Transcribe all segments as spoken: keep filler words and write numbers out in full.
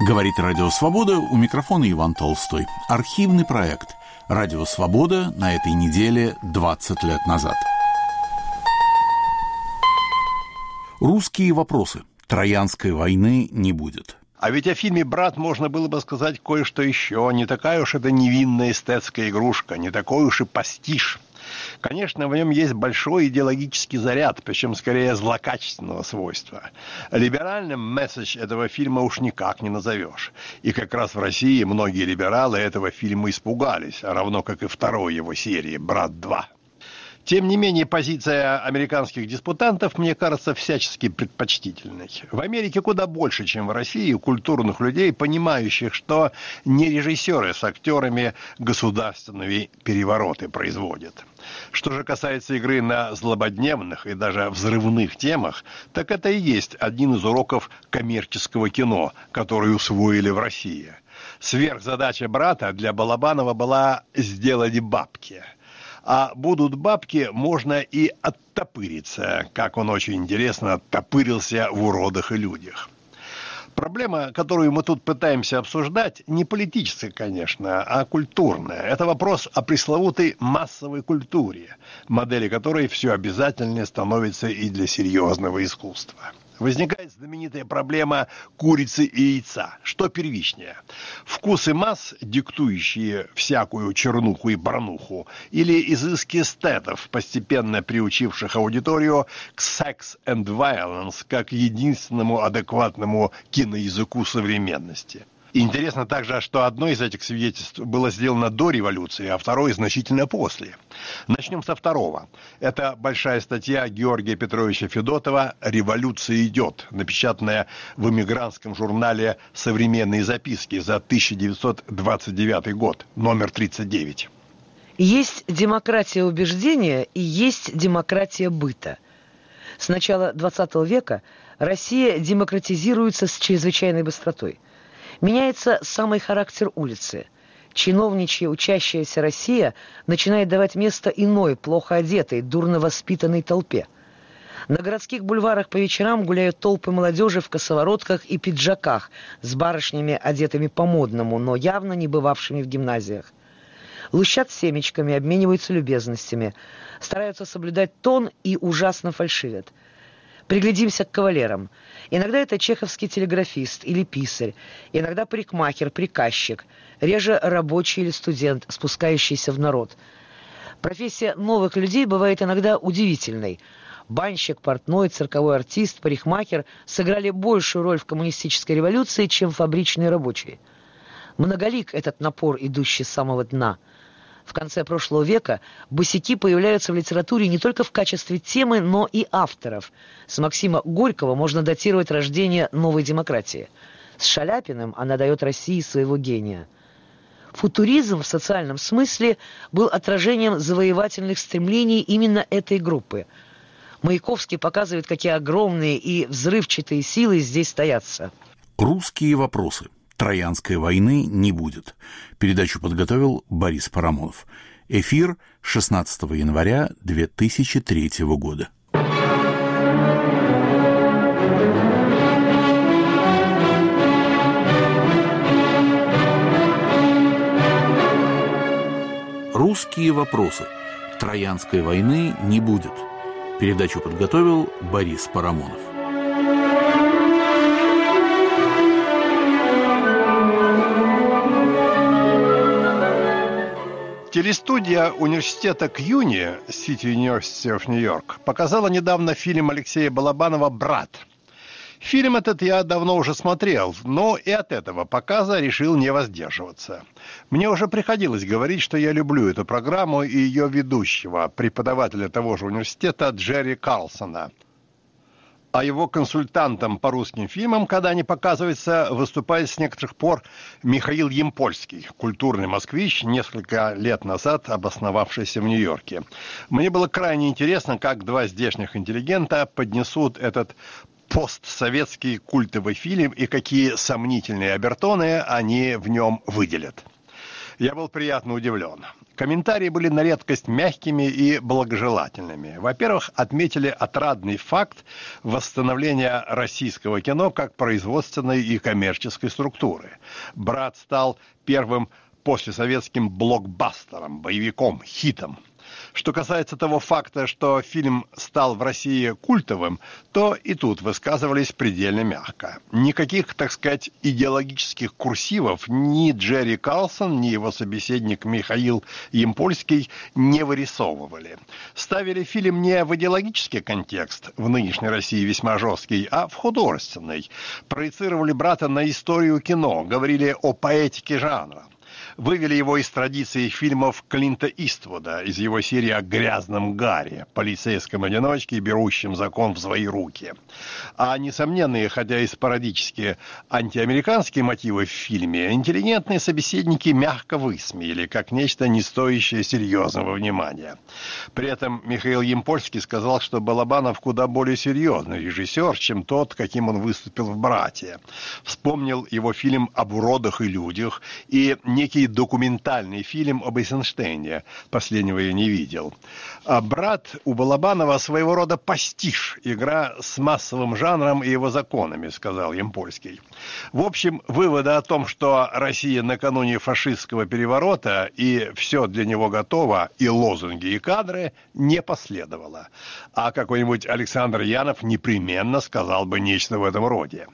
Говорит Радио Свобода, у микрофона Иван Толстой. Архивный проект «Радио Свобода» на этой неделе двадцать лет назад. Русские вопросы. Троянской войны не будет. А ведь о фильме «Брат» можно было бы сказать кое-что еще. Не такая уж это невинная эстетская игрушка, не такой уж и пастиш. Конечно, в нем есть большой идеологический заряд, причем скорее злокачественного свойства. Либеральным месседж этого фильма уж никак не назовешь. И как раз в России многие либералы этого фильма испугались, равно как и второй его серии «Брат два». Тем не менее, позиция американских диспутантов, мне кажется, всячески предпочтительной. В Америке куда больше, чем в России, культурных людей, понимающих, что не режиссеры с актерами государственные перевороты производят. Что же касается игры на злободневных и даже взрывных темах, так это и есть один из уроков коммерческого кино, который усвоили в России. Сверхзадача «Брата» для Балабанова была сделать бабки. А будут бабки, можно и оттопыриться, как он очень интересно оттопырился в «Уродах и людях». Проблема, которую мы тут пытаемся обсуждать, не политическая, конечно, а культурная. Это вопрос о пресловутой массовой культуре, модели которой все обязательнее становится и для серьезного искусства. Возникает знаменитая проблема курицы и яйца. Что первичнее? Вкусы масс, диктующие всякую чернуху и барнуху, или изыски эстетов, постепенно приучивших аудиторию к sex and violence как единственному адекватному киноязыку современности? Интересно также, что одно из этих свидетельств было сделано до революции, а второе значительно после. Начнем со второго. Это большая статья Георгия Петровича Федотова «Революция идет», напечатанная в эмигрантском журнале «Современные записки» за тысяча девятьсот двадцать девятый год, номер тридцать девять. Есть демократия убеждения и есть демократия быта. С начала двадцатого века Россия демократизируется с чрезвычайной быстротой. Меняется самый характер улицы. Чиновничья, учащаяся Россия начинает давать место иной, плохо одетой, дурно воспитанной толпе. На городских бульварах по вечерам гуляют толпы молодежи в косоворотках и пиджаках с барышнями, одетыми по-модному, но явно не бывавшими в гимназиях. Лущат семечками, обмениваются любезностями, стараются соблюдать тон и ужасно фальшивят. Приглядимся к кавалерам. Иногда это чеховский телеграфист или писарь, иногда парикмахер, приказчик, реже рабочий или студент, спускающийся в народ. Профессия новых людей бывает иногда удивительной. Банщик, портной, цирковой артист, парикмахер сыграли большую роль в коммунистической революции, чем фабричные рабочие. Многолик этот напор, идущий с самого дна. В конце прошлого века босяки появляются в литературе не только в качестве темы, но и авторов. С Максима Горького можно датировать рождение новой демократии. С Шаляпиным она дает России своего гения. Футуризм в социальном смысле был отражением завоевательных стремлений именно этой группы. Маяковский показывает, какие огромные и взрывчатые силы здесь стоятся. Русские вопросы. Троянской войны не будет. Передачу подготовил Борис Парамонов. Эфир шестнадцатого января две тысячи третьего года. Русские вопросы. Троянской войны не будет. Передачу подготовил Борис Парамонов. Телестудия университета Кьюни, City University of New York, показала недавно фильм Алексея Балабанова «Брат». Фильм этот я давно уже смотрел, но и от этого показа решил не воздерживаться. Мне уже приходилось говорить, что я люблю эту программу и ее ведущего, преподавателя того же университета Джерри Карлсона. А его консультантом по русским фильмам, когда они показываются, выступает с некоторых пор Михаил Ямпольский, культурный москвич, несколько лет назад обосновавшийся в Нью-Йорке. Мне было крайне интересно, как два здешних интеллигента поднесут этот постсоветский культовый фильм и какие сомнительные обертоны они в нем выделят. Я был приятно удивлен. Комментарии были на редкость мягкими и благожелательными. Во-первых, отметили отрадный факт восстановления российского кино как производственной и коммерческой структуры. «Брат» стал первым послесоветским блокбастером, боевиком, хитом. Что касается того факта, что фильм стал в России культовым, то и тут высказывались предельно мягко. Никаких, так сказать, идеологических курсивов ни Джерри Карлсон, ни его собеседник Михаил Ямпольский не вырисовывали. Ставили фильм не в идеологический контекст, в нынешней России весьма жесткий, а в художественный. Проецировали «Брата» на историю кино, говорили о поэтике жанра. Вывели его из традиции фильмов Клинта Иствуда, из его серии о грязном Гарри, полицейском одиночке, берущем закон в свои руки. А несомненные, хотя и спорадические, антиамериканские мотивы в фильме интеллигентные собеседники мягко высмеяли, как нечто не стоящее серьезного внимания. При этом Михаил Ямпольский сказал, что Балабанов куда более серьезный режиссер, чем тот, каким он выступил в «Брате». Вспомнил его фильм об уродах и людях и некий документальный фильм об Эйзенштейне. Последнего я не видел. А «Брат» у Балабанова своего рода пастиш, игра с массовым жанром и его законами, сказал Ямпольский. В общем, вывода о том, что Россия накануне фашистского переворота и все для него готово, и лозунги, и кадры, не последовало. А какой-нибудь Александр Янов непременно сказал бы нечто в этом роде.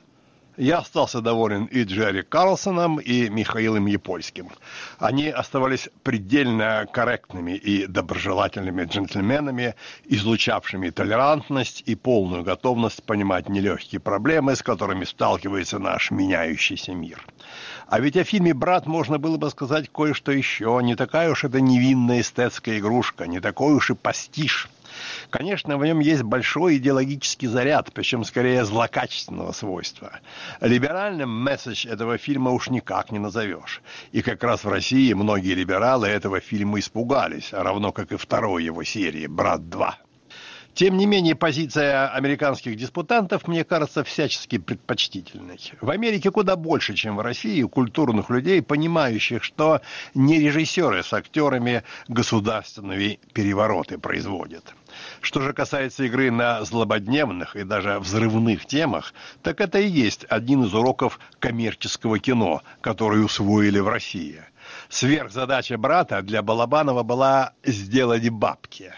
Я остался доволен и Джерри Карлсоном, и Михаилом Ямпольским. Они оставались предельно корректными и доброжелательными джентльменами, излучавшими толерантность и полную готовность понимать нелегкие проблемы, с которыми сталкивается наш меняющийся мир. А ведь о фильме «Брат» можно было бы сказать кое-что еще. Не такая уж это невинная эстетская игрушка, не такой уж и пастиш. Конечно, в нем есть большой идеологический заряд, причем скорее злокачественного свойства. Либеральным месседж этого фильма уж никак не назовешь. И как раз в России многие либералы этого фильма испугались, равно как и второй его серии «Брат два». Тем не менее, позиция американских диспутантов, мне кажется, всячески предпочтительной. В Америке куда больше, чем в России, культурных людей, понимающих, что не режиссеры с актерами государственные перевороты производят. Что же касается игры на злободневных и даже взрывных темах, так это и есть один из уроков коммерческого кино, который усвоили в России. Сверхзадача «Брата» для Балабанова была сделать бабки.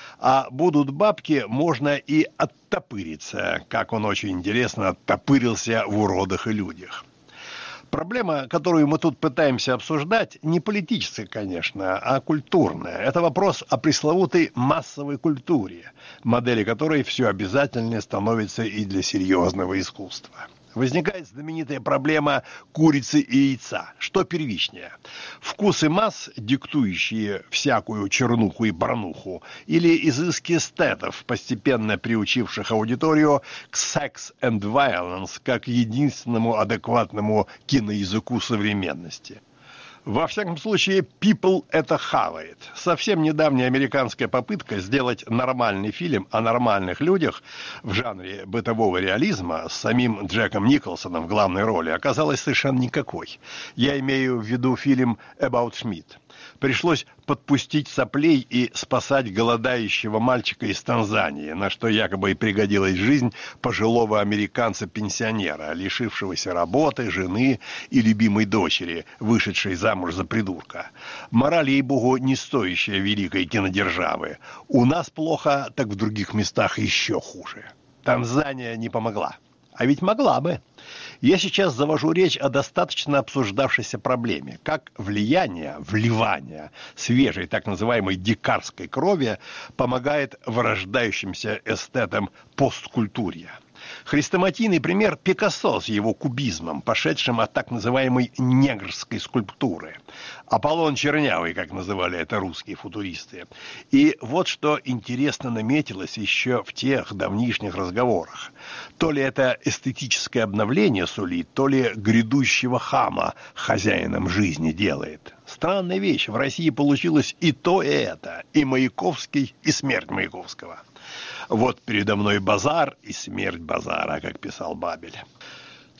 А будут бабки, можно и оттопыриться, как он очень интересно оттопырился в «Уродах и людях». Проблема, которую мы тут пытаемся обсуждать, не политическая, конечно, а культурная. Это вопрос о пресловутой массовой культуре, модели которой все обязательнее становится и для серьезного искусства. Возникает знаменитая проблема курицы и яйца. Что первичнее? Вкусы масс, диктующие всякую чернуху и барнуху, или изыски эстетов, постепенно приучивших аудиторию к sex and violence как единственному адекватному киноязыку современности? Во всяком случае, people это хавает. Совсем недавняя американская попытка сделать нормальный фильм о нормальных людях в жанре бытового реализма с самим Джеком Николсоном в главной роли оказалась совершенно никакой. Я имею в виду фильм «About Schmidt». Пришлось подпустить соплей и спасать голодающего мальчика из Танзании, на что якобы и пригодилась жизнь пожилого американца-пенсионера, лишившегося работы, жены и любимой дочери, вышедшей замуж за придурка. Мораль, ей-богу, не стоящая великой кинодержавы. У нас плохо, так в других местах еще хуже. Танзания не помогла. А ведь могла бы. Я сейчас завожу речь о достаточно обсуждавшейся проблеме, как влияние, вливание свежей так называемой дикарской крови помогает вырождающимся эстетам посткультурья. Хрестоматийный пример Пикассо с его кубизмом, пошедшим от так называемой негрской скульптуры. Аполлон Чернявый, как называли это русские футуристы. И вот что интересно наметилось еще в тех давнишних разговорах. То ли это эстетическое обновление сулит, то ли грядущего хама хозяином жизни делает. Странная вещь, в России получилось и то, и это. И Маяковский, и смерть Маяковского. Вот передо мной базар и смерть базара, как писал Бабель.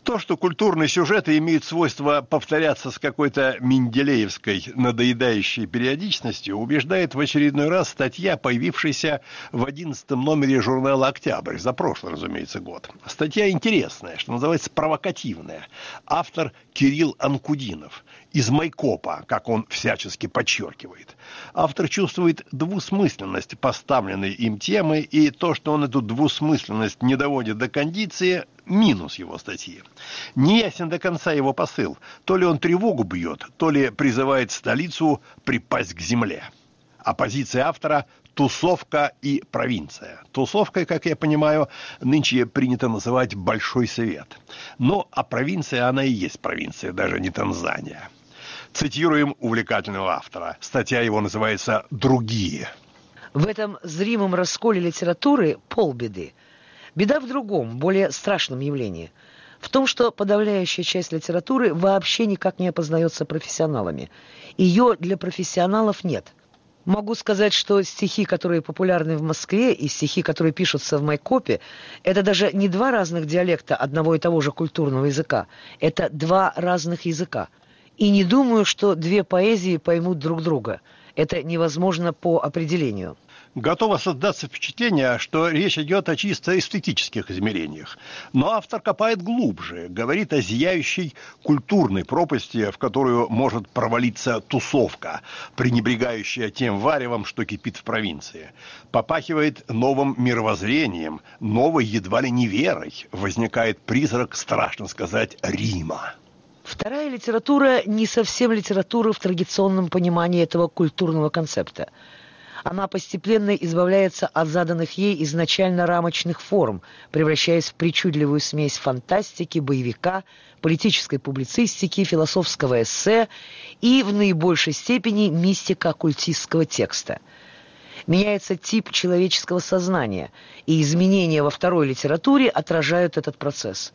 То, что культурные сюжеты имеют свойство повторяться с какой-то менделеевской надоедающей периодичностью, убеждает в очередной раз статья, появившаяся в одиннадцатом номере журнала «Октябрь», за прошлый, разумеется, год. Статья интересная, что называется, провокативная. Автор Кирилл Анкудинов. Из майкопа, как он всячески подчеркивает. Автор чувствует двусмысленность поставленной им темы, и то, что он эту двусмысленность не доводит до кондиции, минус его статьи. Не ясен до конца его посыл. То ли он тревогу бьет, то ли призывает столицу припасть к земле. А позиция автора – тусовка и провинция. Тусовкой, как я понимаю, нынче принято называть Большой Совет. Но а провинция, она и есть провинция, даже не Танзания. Цитируем увлекательного автора. Статья его называется «Другие». В этом зримом расколе литературы полбеды. Беда в другом, более страшном явлении. В том, что подавляющая часть литературы вообще никак не опознается профессионалами. Ее для профессионалов нет. Могу сказать, что стихи, которые популярны в Москве, и стихи, которые пишутся в майкопе, это даже не два разных диалекта одного и того же культурного языка. Это два разных языка. И не думаю, что две поэзии поймут друг друга. Это невозможно по определению. Готово создаться впечатление, что речь идет о чисто эстетических измерениях. Но автор копает глубже, говорит о зияющей культурной пропасти, в которую может провалиться тусовка, пренебрегающая тем варевом, что кипит в провинции. Попахивает новым мировоззрением, новой едва ли не верой. Возникает призрак, страшно сказать, Рима. Вторая литература не совсем литература в традиционном понимании этого культурного концепта. Она постепенно избавляется от заданных ей изначально рамочных форм, превращаясь в причудливую смесь фантастики, боевика, политической публицистики, философского эссе и, в наибольшей степени, мистико-оккультистского текста. Меняется тип человеческого сознания, и изменения во второй литературе отражают этот процесс.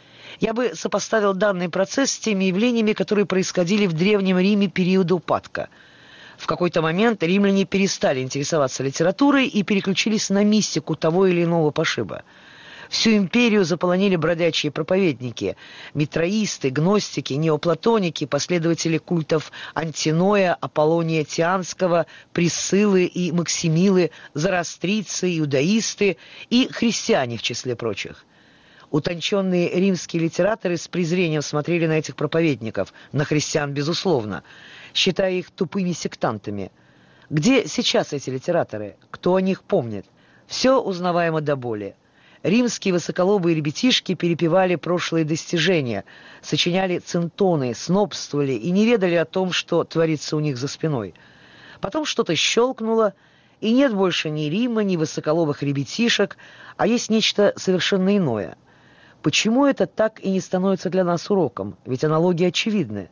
Я бы сопоставил данный процесс с теми явлениями, которые происходили в Древнем Риме периода упадка. В какой-то момент римляне перестали интересоваться литературой и переключились на мистику того или иного пошиба. Всю империю заполонили бродячие проповедники, митраисты, гностики, неоплатоники, последователи культов Антиноя, Аполлония Тианского, Присциллы и Максимилы, зороастрийцы, иудаисты и христиане в числе прочих. Утонченные римские литераторы с презрением смотрели на этих проповедников, на христиан безусловно, считая их тупыми сектантами. Где сейчас эти литераторы? Кто о них помнит? Все узнаваемо до боли. Римские высоколобые ребятишки перепевали прошлые достижения, сочиняли центоны, снобствовали и не ведали о том, что творится у них за спиной. Потом что-то щелкнуло, и нет больше ни Рима, ни высоколобых ребятишек, а есть нечто совершенно иное. Почему это так и не становится для нас уроком? Ведь аналогии очевидны.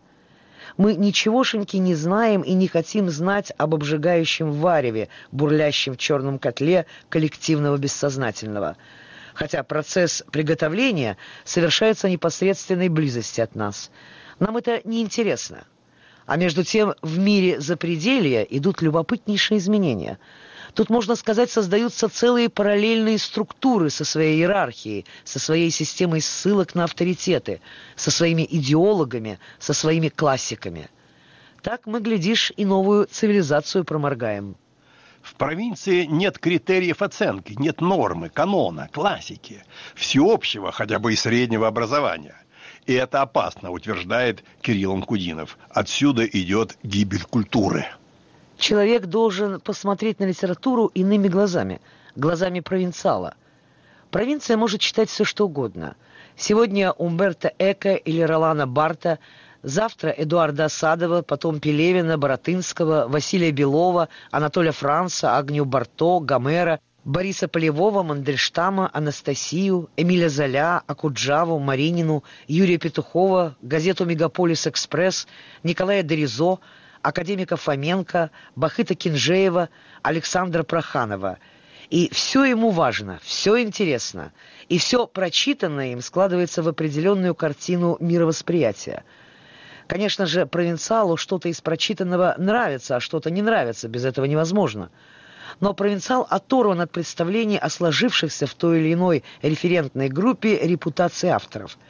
Мы ничегошеньки не знаем и не хотим знать об обжигающем вареве, бурлящем в черном котле коллективного бессознательного. Хотя процесс приготовления совершается в непосредственной близости от нас. Нам это не интересно. А между тем в мире запределья идут любопытнейшие изменения. Тут, можно сказать, создаются целые параллельные структуры со своей иерархией, со своей системой ссылок на авторитеты, со своими идеологами, со своими классиками. Так мы, глядишь, и новую цивилизацию проморгаем. В провинции нет критериев оценки, нет нормы, канона, классики, всеобщего, хотя бы и среднего образования. И это опасно, утверждает Кирилл Анкудинов. Отсюда идет гибель культуры. Человек должен посмотреть на литературу иными глазами, глазами провинциала. Провинция может читать все, что угодно. Сегодня Умберто Эко или Ролана Барта, завтра Эдуарда Асадова, потом Пелевина, Баратынского, Василия Белова, Анатолия Франца, Агнию Барто, Гомера, Бориса Полевого, Мандельштама, Анастасию, Эмиля Золя, Окуджаву, Маринину, Юрия Петухова, газету «Мегаполис Экспресс», Николая Доризо, академика Фоменко, Бахыта Кинжеева, Александра Проханова. И все ему важно, все интересно, и все прочитанное им складывается в определенную картину мировосприятия. Конечно же, провинциалу что-то из прочитанного нравится, а что-то не нравится, без этого невозможно. Но провинциал оторван от представлений о сложившихся в той или иной референтной группе репутации авторов.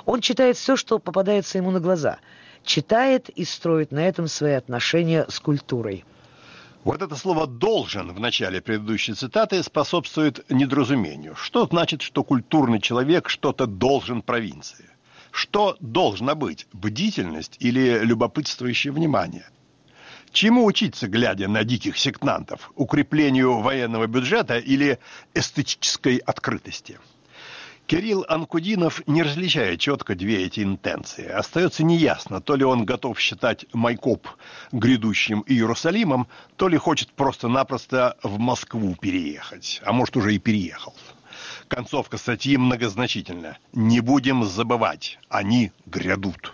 Он читает все, что попадается ему на глаза. Читает и строит на этом свои отношения с культурой. Вот это слово «должен» в начале предыдущей цитаты способствует недоразумению. Что значит, что культурный человек что-то должен провинции? Что должно быть? Бдительность или любопытствующее внимание? Чему учиться, глядя на диких сектантов? Укреплению военного бюджета или эстетической открытости? Кирилл Анкудинов не различает четко две эти интенции. Остается неясно, то ли он готов считать Майкоп грядущим Иерусалимом, то ли хочет просто-напросто в Москву переехать. А может, уже и переехал. Концовка статьи многозначительна. Не будем забывать, они грядут.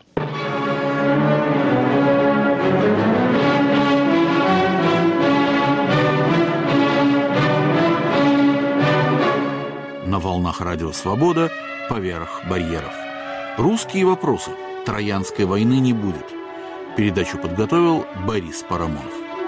На волнах радио «Свобода» поверх барьеров. Русские вопросы. Троянской войны не будет. Передачу подготовил Борис Парамонов.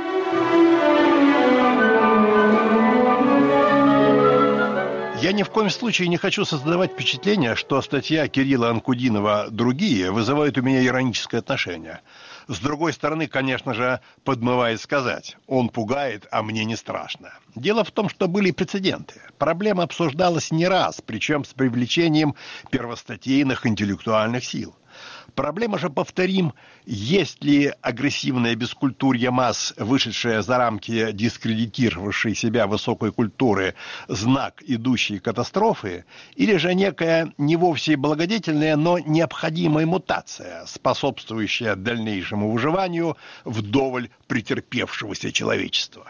Я ни в коем случае не хочу создавать впечатление, что статья Кирилла Анкудинова «Другие» вызывает у меня ироническое отношение. С другой стороны, конечно же, подмывает сказать: он пугает, а мне не страшно. Дело в том, что были прецеденты. Проблема обсуждалась не раз, причем с привлечением первостатейных интеллектуальных сил. Проблема же, повторим, есть ли агрессивное бескультурье масс, вышедшее за рамки дискредитировавшей себя высокой культуры, знак идущей катастрофы, или же некая не вовсе благодетельная, но необходимая мутация, способствующая дальнейшему выживанию вдоволь претерпевшегося человечества.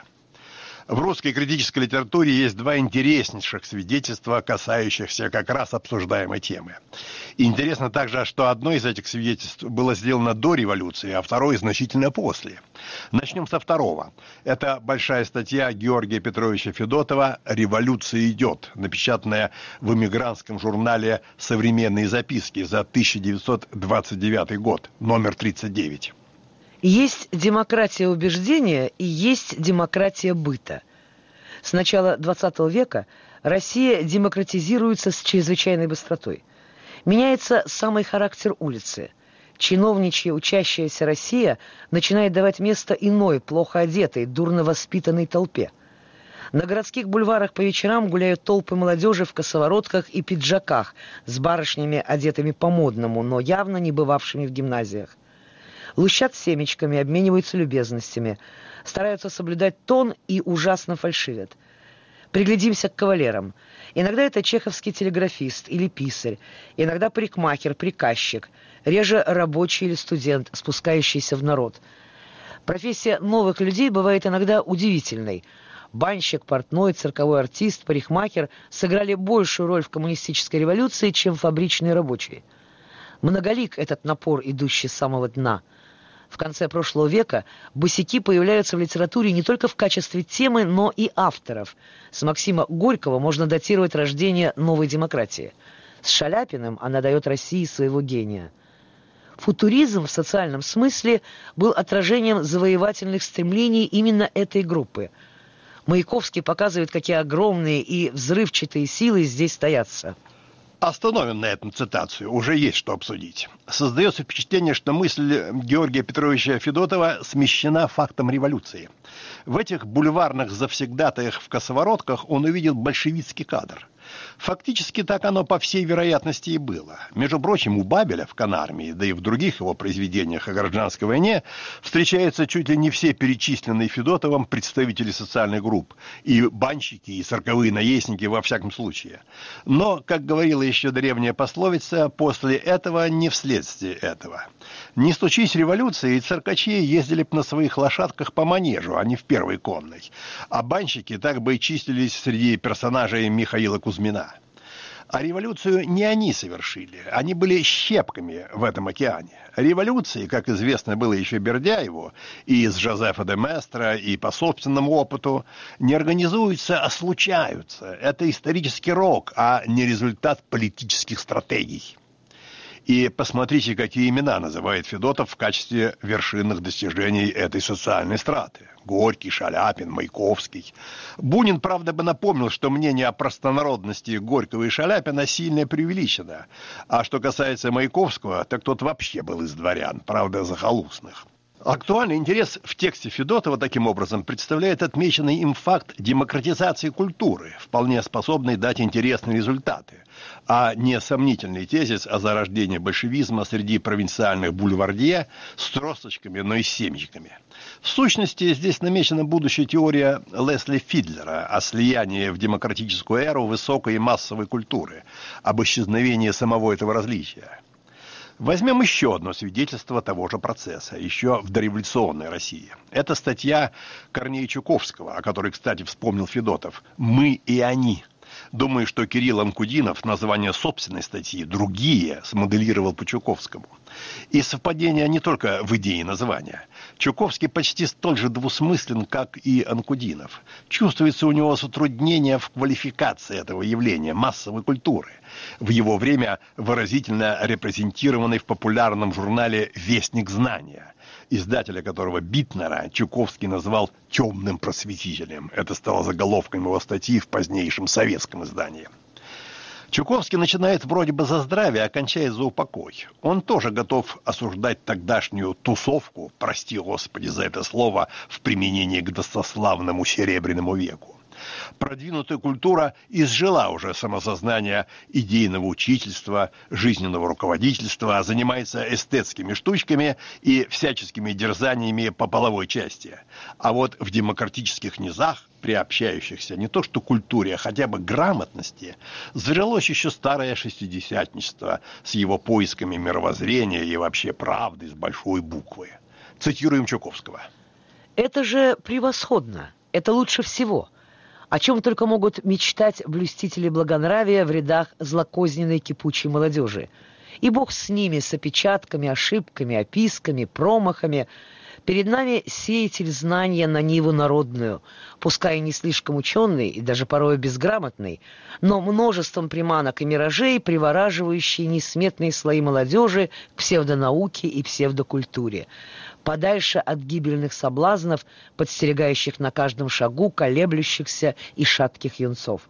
В русской критической литературе есть два интереснейших свидетельства, касающихся как раз обсуждаемой темы. И интересно также, что одно из этих свидетельств было сделано до революции, а второе значительно после. Начнем со второго. Это большая статья Георгия Петровича Федотова «Революция идет», напечатанная в эмигрантском журнале «Современные записки» за тысяча девятьсот двадцать девятый год, номер тридцать девять. Есть демократия убеждения и есть демократия быта. С начала двадцатого века Россия демократизируется с чрезвычайной быстротой. Меняется самый характер улицы. Чиновничья, учащаяся Россия начинает давать место иной, плохо одетой, дурно воспитанной толпе. На городских бульварах по вечерам гуляют толпы молодежи в косоворотках и пиджаках с барышнями, одетыми по-модному, но явно не бывавшими в гимназиях. Лущат семечками, обмениваются любезностями, стараются соблюдать тон и ужасно фальшивят. Приглядимся к кавалерам. Иногда это чеховский телеграфист или писарь, иногда парикмахер, приказчик, реже рабочий или студент, спускающийся в народ. Профессия новых людей бывает иногда удивительной. Банщик, портной, цирковой артист, парикмахер сыграли большую роль в коммунистической революции, чем фабричные рабочие. Многолик этот напор, идущий с самого дна. В конце прошлого века босяки появляются в литературе не только в качестве темы, но и авторов. С Максима Горького можно датировать рождение новой демократии. С Шаляпиным она дает России своего гения. Футуризм в социальном смысле был отражением завоевательных стремлений именно этой группы. Маяковский показывает, какие огромные и взрывчатые силы здесь таятся. Остановим на этом цитацию, уже есть что обсудить. Создается впечатление, что мысль Георгия Петровича Федотова смещена фактом революции. В этих бульварных завсегдатаях в косоворотках он увидел большевистский кадр. Фактически так оно по всей вероятности и было. Между прочим, у Бабеля в «Конармии», да и в других его произведениях о гражданской войне встречаются чуть ли не все перечисленные Федотовым представители социальных групп, и банщики, и цирковые наездники во всяком случае. Но, как говорила еще древняя пословица, после этого не вследствие этого. Не случись революции, и циркачи ездили бы на своих лошадках по манежу, а не в первой конной. А банщики так бы и числились среди персонажей Михаила Кузьмина. А революцию не они совершили, они были щепками в этом океане. Революции, как известно было еще Бердяеву, и из Жозефа де Местра, и по собственному опыту, не организуются, а случаются. Это исторический рок, а не результат политических стратегий. И посмотрите, какие имена называет Федотов в качестве вершинных достижений этой социальной страты. Горький, Шаляпин, Маяковский. Бунин, правда, бы напомнил, что мнение о простонародности Горького и Шаляпина сильно преувеличено. А что касается Маяковского, так тот вообще был из дворян, правда, захолустных. Актуальный интерес в тексте Федотова таким образом представляет отмеченный им факт демократизации культуры, вполне способный дать интересные результаты, а не сомнительный тезис о зарождении большевизма среди провинциальных бульвардье с тросточками, но и с семечками. В сущности, здесь намечена будущая теория Лесли Фидлера о слиянии в демократическую эру высокой и массовой культуры, об исчезновении самого этого различия. Возьмем еще одно свидетельство того же процесса, еще в дореволюционной России. Это статья Корнея Чуковского, о которой, кстати, вспомнил Федотов, «Мы и они». Думаю, что Кирилл Анкудинов название собственной статьи «Другие» смоделировал по Чуковскому. И совпадение не только в идее названия. Чуковский почти столь же двусмыслен, как и Анкудинов. Чувствуется у него затруднение в квалификации этого явления массовой культуры, в его время выразительно репрезентированной в популярном журнале «Вестник знания», издателя которого Битнера Чуковский назвал «темным просветителем». Это стало заголовком его статьи в позднейшем советском издании. Чуковский начинает вроде бы за здравие, а кончает за упокой. Он тоже готов осуждать тогдашнюю тусовку, прости Господи за это слово, в применении к достославному Серебряному веку. Продвинутая культура изжила уже самосознание идейного учительства, жизненного руководительства, занимается эстетскими штучками и всяческими дерзаниями по половой части. А вот в демократических низах, приобщающихся не то что культуре, а хотя бы грамотности, зрелось еще старое шестидесятничество с его поисками мировоззрения и вообще правды с большой буквы. Цитируем Чуковского. Это же превосходно, это лучше всего. О чем только могут мечтать блюстители благонравия в рядах злокозненной кипучей молодежи. И бог с ними, с опечатками, ошибками, описками, промахами. Перед нами сеятель знания на ниву народную, пускай и не слишком ученый и даже порой безграмотный, но множеством приманок и миражей, привораживающий несметные слои молодежи к псевдонауке и псевдокультуре. Подальше от гибельных соблазнов, подстерегающих на каждом шагу колеблющихся и шатких юнцов.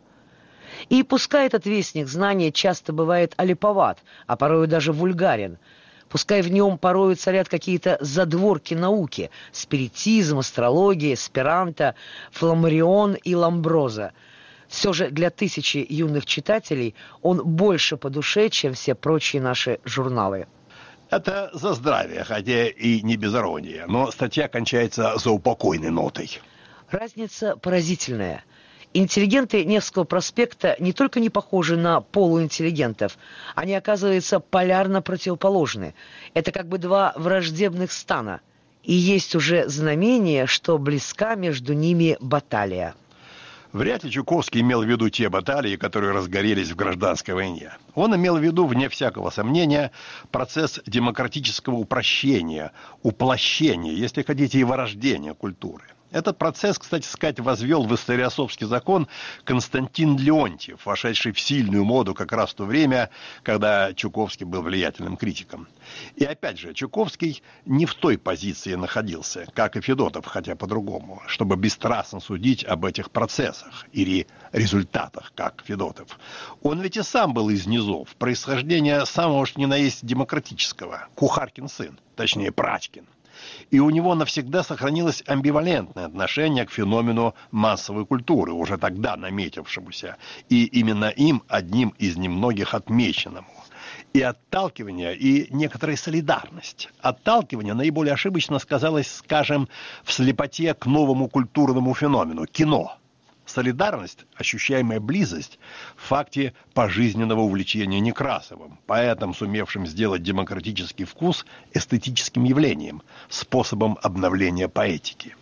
И пускай этот вестник знания часто бывает олиповат, а порою даже вульгарен, пускай в нем порою царят какие-то задворки науки, спиритизм, астрология, эсперанто, фламарион и ламброза, все же для тысячи юных читателей он больше по душе, чем все прочие наши журналы. Это за здравие, хотя и не без иронии, но статья кончается заупокойной нотой. Разница поразительная. Интеллигенты Невского проспекта не только не похожи на полуинтеллигентов, они, оказывается, полярно противоположны. Это как бы два враждебных стана. И есть уже знамение, что близка между ними баталия. Вряд ли Чуковский имел в виду те баталии, которые разгорелись в гражданской войне. Он имел в виду, вне всякого сомнения, процесс демократического упрощения, уплощения, если хотите, и вырождения культуры. Этот процесс, кстати сказать, возвел в историосовский закон Константин Леонтьев, вошедший в сильную моду как раз в то время, когда Чуковский был влиятельным критиком. И опять же, Чуковский не в той позиции находился, как и Федотов, хотя по-другому, чтобы бесстрастно судить об этих процессах или результатах, как Федотов. Он ведь и сам был из низов, происхождения самого что ни на есть демократического, Кухаркин сын, точнее Прачкин. И у него навсегда сохранилось амбивалентное отношение к феномену массовой культуры, уже тогда наметившемуся, и именно им одним из немногих отмеченному. И отталкивание, и некоторая солидарность. Отталкивание наиболее ошибочно сказалось, скажем, в слепоте к новому культурному феномену – кино. Солидарность, ощущаемая близость в факте пожизненного увлечения Некрасовым, поэтом сумевшим сделать демократический вкус эстетическим явлением, способом обновления поэтики.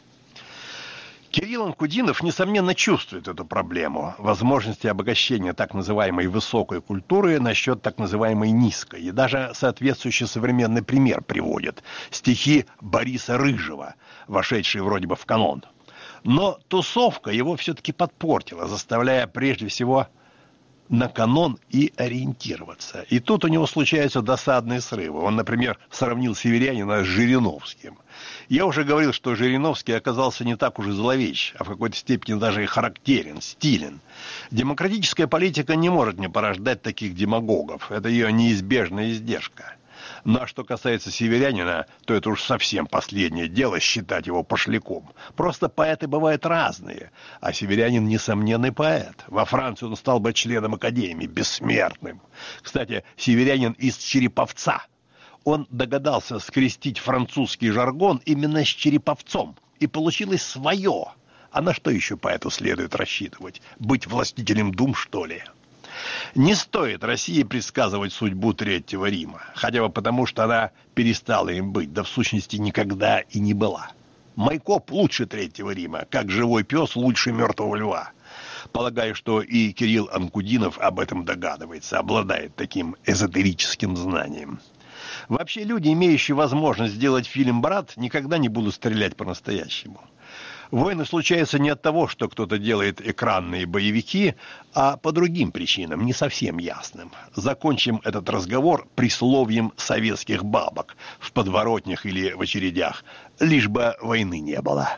Кирилл Анкудинов, несомненно, чувствует эту проблему, возможности обогащения так называемой высокой культуры насчет так называемой низкой, и даже соответствующий современный пример приводит – стихи Бориса Рыжего, вошедшие вроде бы в канон. Но тусовка его все-таки подпортила, заставляя прежде всего на канон и ориентироваться. И тут у него случаются досадные срывы. Он, например, сравнил Северянина с Жириновским. Я уже говорил, что Жириновский оказался не так уж и зловещ, а в какой-то степени даже и характерен, стилен. Демократическая политика не может не порождать таких демагогов. Это ее неизбежная издержка. Ну а что касается Северянина, то это уж совсем последнее дело считать его пошляком. Просто поэты бывают разные, а Северянин несомненный поэт. Во Франции он стал бы членом Академии, бессмертным. Кстати, Северянин из Череповца. Он догадался скрестить французский жаргон именно с Череповцом, и получилось свое. А на что еще поэту следует рассчитывать? Быть властителем дум, что ли? Не стоит России предсказывать судьбу Третьего Рима, хотя бы потому, что она перестала им быть, да в сущности никогда и не была. Майкоп лучше Третьего Рима, как живой пес лучше мертвого льва. Полагаю, что и Кирилл Анкудинов об этом догадывается, обладает таким эзотерическим знанием. Вообще люди, имеющие возможность сделать фильм «Брат», никогда не будут стрелять по-настоящему. Войны случаются не от того, что кто-то делает экранные боевики, а по другим причинам, не совсем ясным. Закончим этот разговор присловием советских бабок в подворотнях или в очередях, лишь бы войны не было.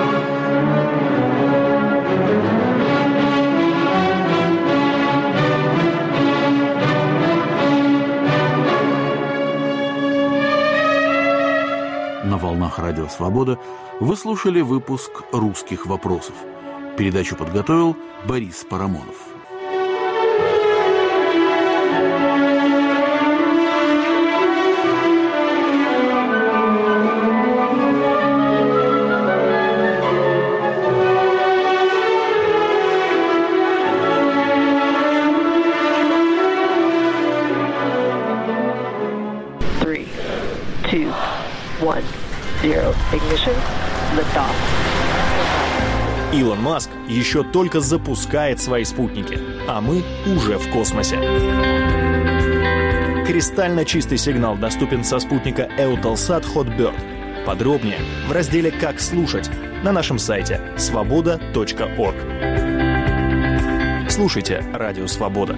На волнах Радио Свобода вы слушали выпуск «Русских вопросов». Передачу подготовил Борис Парамонов. Three, two, one. Zero. Ignition. Liftoff. Илон Маск еще только запускает свои спутники, а мы уже в космосе. Кристально чистый сигнал доступен со спутника Eutelsat Hotbird. Подробнее в разделе «Как слушать» на нашем сайте свобода точка орг. Слушайте Радио Свобода.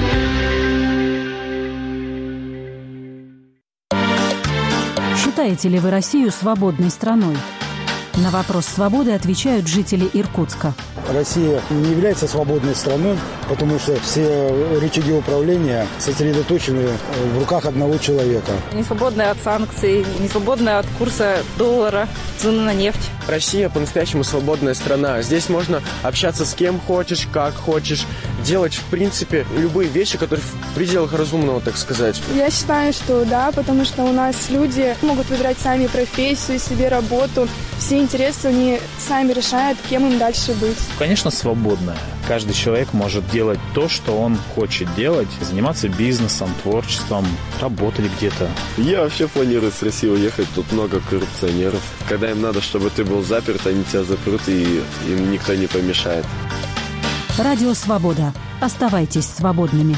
Считаете ли вы Россию свободной страной? На вопрос свободы отвечают жители Иркутска. Россия не является свободной страной, потому что все рычаги управления сосредоточены в руках одного человека. Не свободная от санкций, не свободная от курса доллара, цены на нефть. Россия по-настоящему свободная страна. Здесь можно общаться с кем хочешь, как хочешь, делать, в принципе, любые вещи, которые в пределах разумного, так сказать. Я считаю, что да, потому что у нас люди могут выбирать сами профессию, себе работу. Все интересы они сами решают, кем им дальше быть. Конечно, свободная. Каждый человек может делать то, что он хочет делать, заниматься бизнесом, творчеством, работать где-то. Я вообще планирую с России уехать, тут много коррупционеров. Когда им надо, чтобы ты был заперт, они тебя запрут, и им никто не помешает. Радио Свобода. Оставайтесь свободными.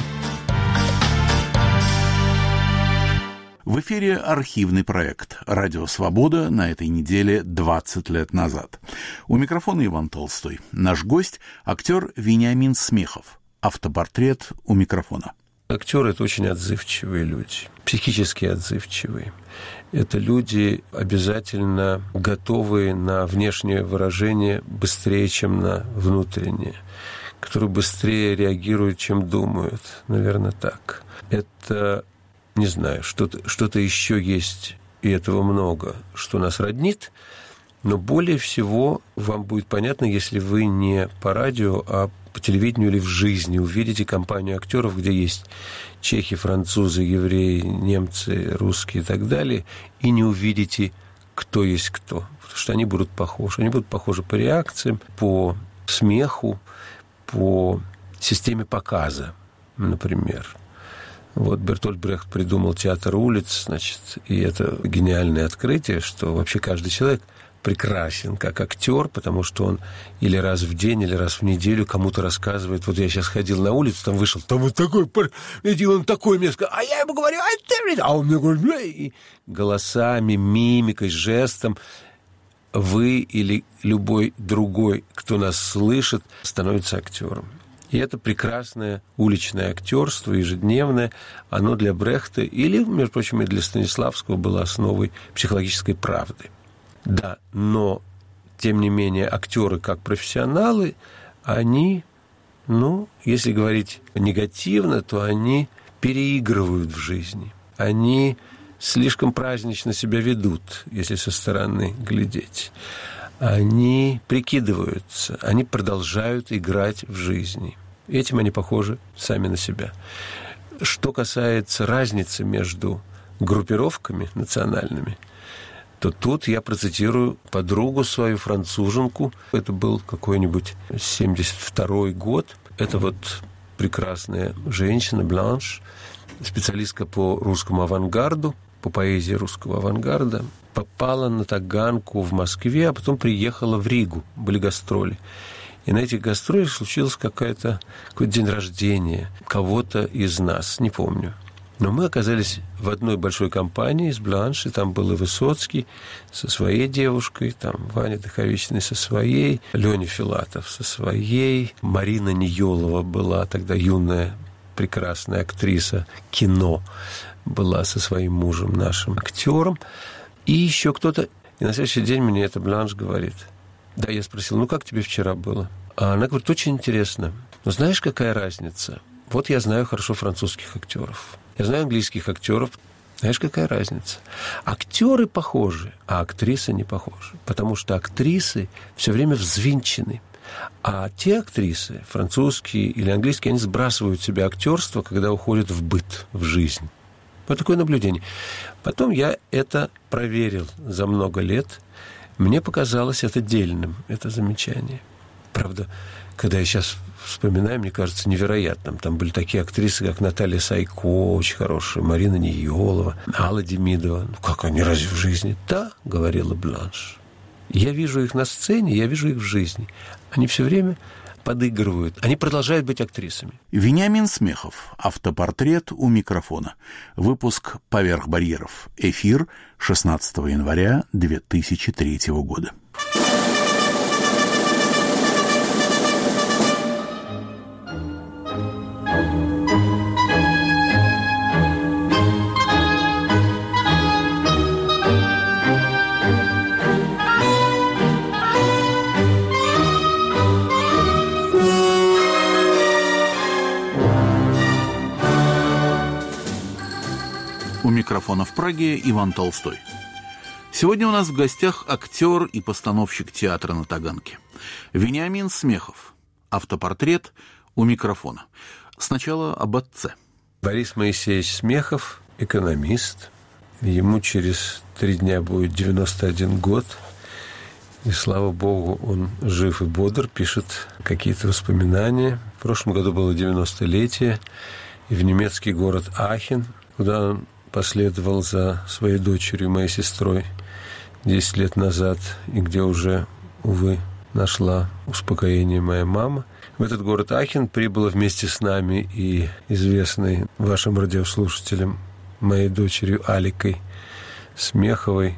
В эфире архивный проект «Радио Свобода» на этой неделе двадцать лет назад. У микрофона Иван Толстой. Наш гость – актер Вениамин Смехов. Автопортрет у микрофона. Актеры – это очень отзывчивые люди, психически отзывчивые. Это люди, обязательно готовые на внешнее выражение быстрее, чем на внутреннее, которые быстрее реагируют, чем думают. Наверное, так. Это... Не знаю, что-то, что-то еще есть, и этого много, что нас роднит, но более всего вам будет понятно, если вы не по радио, а по телевидению или в жизни увидите компанию актеров, где есть чехи, французы, евреи, немцы, русские и так далее, и не увидите, кто есть кто, потому что они будут похожи. Они будут похожи по реакциям, по смеху, по системе показа, например. Вот Бертольд Брехт придумал театр улиц, значит, и это гениальное открытие, что вообще каждый человек прекрасен как актер, потому что он или раз в день, или раз в неделю кому-то рассказывает. Вот я сейчас ходил на улицу, там вышел, там вот такой, и он такой мне сказал, а я ему говорю, а он мне говорит, и голосами, мимикой, жестом. Вы или любой другой, кто нас слышит, становится актером. И это прекрасное уличное актерство, ежедневное, оно для Брехта или, между прочим, и для Станиславского было основой психологической правды. Да, но, тем не менее, актеры как профессионалы, они, ну, если говорить негативно, то они переигрывают в жизни. Они слишком празднично себя ведут, если со стороны глядеть. Они прикидываются, они продолжают играть в жизни. Этим они похожи сами на себя. Что касается разницы между группировками национальными, то тут я процитирую подругу свою, француженку. Это был какой-нибудь семьдесят второй год. Это вот прекрасная женщина, Бланш, специалистка по русскому авангарду, по поэзии русского авангарда, попала на Таганку в Москве, а потом приехала в Ригу. Были гастроли. И на этих гастролях случилось какая-то, какой-то день рождения кого-то из нас, не помню. Но мы оказались в одной большой компании с Бланш, и там был и Высоцкий со своей девушкой, там Ваня Духовичный со своей, Леня Филатов со своей, Марина Ниелова была тогда юная, прекрасная актриса кино, была со своим мужем, нашим актером, и еще кто-то. И на следующий день мне эта Бланш говорит, да, я спросил, ну как тебе вчера было? А она говорит, очень интересно. Но знаешь, какая разница? Вот я знаю хорошо французских актеров. Я знаю английских актеров. Знаешь, какая разница? Актеры похожи, а актрисы не похожи. Потому что актрисы все время взвинчены. А те актрисы, французские или английские, они сбрасывают в себя актерство, когда уходят в быт, в жизнь. Вот такое наблюдение. Потом я это проверил за много лет. Мне показалось это дельным, это замечание. Правда, когда я сейчас вспоминаю, мне кажется невероятным. Там были такие актрисы, как Наталья Сайко, очень хорошая, Марина Ниелова, Алла Демидова. Ну, как они, разве в жизни? Да, говорила Бланш. Я вижу их на сцене, я вижу их в жизни. Они все время подыгрывают. Они продолжают быть актрисами. Вениамин Смехов. Автопортрет у микрофона. Выпуск «Поверх барьеров». Эфир шестнадцатого января две тысячи третьего года. У микрофона в Праге Иван Толстой. Сегодня у нас в гостях актер и постановщик театра на Таганке Вениамин Смехов. Автопортрет у микрофона. Сначала об отце. Борис Моисеевич Смехов, экономист. Ему через три дня будет девяносто один год. И, слава богу, он жив и бодр, пишет какие-то воспоминания. В прошлом году было девяностолетие. И в немецкий город Ахен, куда он последовал за своей дочерью, моей сестрой, десять лет назад, и где уже, увы, нашла успокоение моя мама. В этот город Ахен прибыла вместе с нами и известной вашим радиослушателям моей дочерью Аликой Смеховой